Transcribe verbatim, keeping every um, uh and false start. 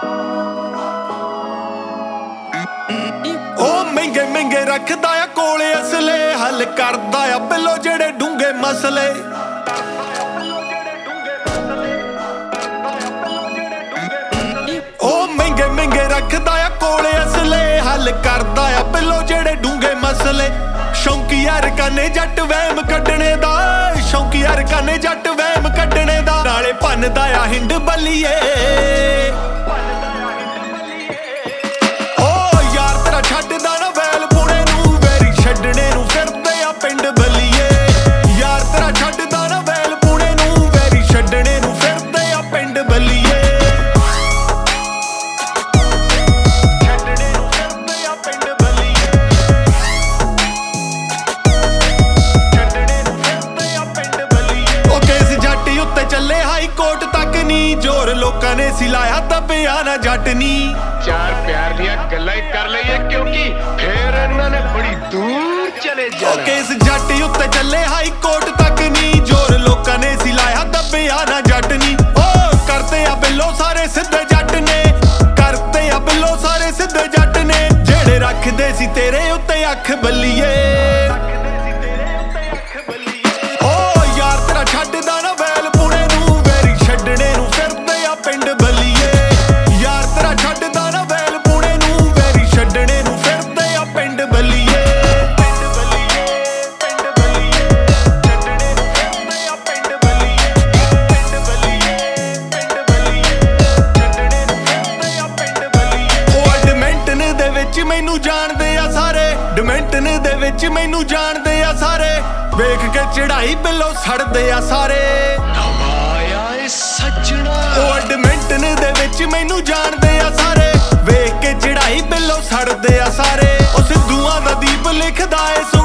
महंगे महंगे रखदा आ कोले असले, हल करदा आ बिलो जेड़े डूंगे मसले। ओ महंगे महंगे रखदा आ कोले असले, हल करदा आ बिलो जेड़े डूंगे मसले। शौकी यार काने जट वहम कड्डणे दा, शौकी यार काने जट वहम कड्डणे दा, नाले भन्नदा आ हिंड बल्लीए। कोट तक नी जोर लोकां ने सिलाया दबिया ना जट नी। चार प्यार दिया गल्लां कर लईए क्योंकि फिर इन्हां ने बड़ी दूर चले जाना। केस जट उत्ते चले हाई कोर्ट तक नी जोर लोकां ने सिलाया दबिया ना जट नी। ओ करते आ बिलो सारे सिद्धे जट ने, करते आ बिलो सारे सिद्धे जट ने, जेड़े रखदे सी तेरे उत्ते अख बल्लीए। ओ यार तेरा छड्डदा ना वैल पुणे नू, छड्डणे नू फिरदे आ पिंड बल्लीए। यार तेरा छड्डदा ना वैल पुणे नू, वैरी छड्डणे नू फिरदे आ पिंड बल्लीए। पिंड बल्लीए पिंड बल्लीए, छड्डणे नू फिरदे आ पिंड बल्लीए। पिंड बल्लीए पिंड बल्लीए, छड्डणे नू फिरदे आ पिंड बल्लीए। ओ डिमेंटन दे विच मैनू जाणदे आ सारे, डिमेंटन दे विच मैनू जाणदे आ सारे, वेख के चढ़ाई बिलो सड़दे आ सारे। सजना ओ एडमिंटन दे विच मैनू जाणदे आ सारे, वेख के चढ़ाई बिलो सड़दे आ सारे। ओ सिद्धूआं दा दीप लिखदा ए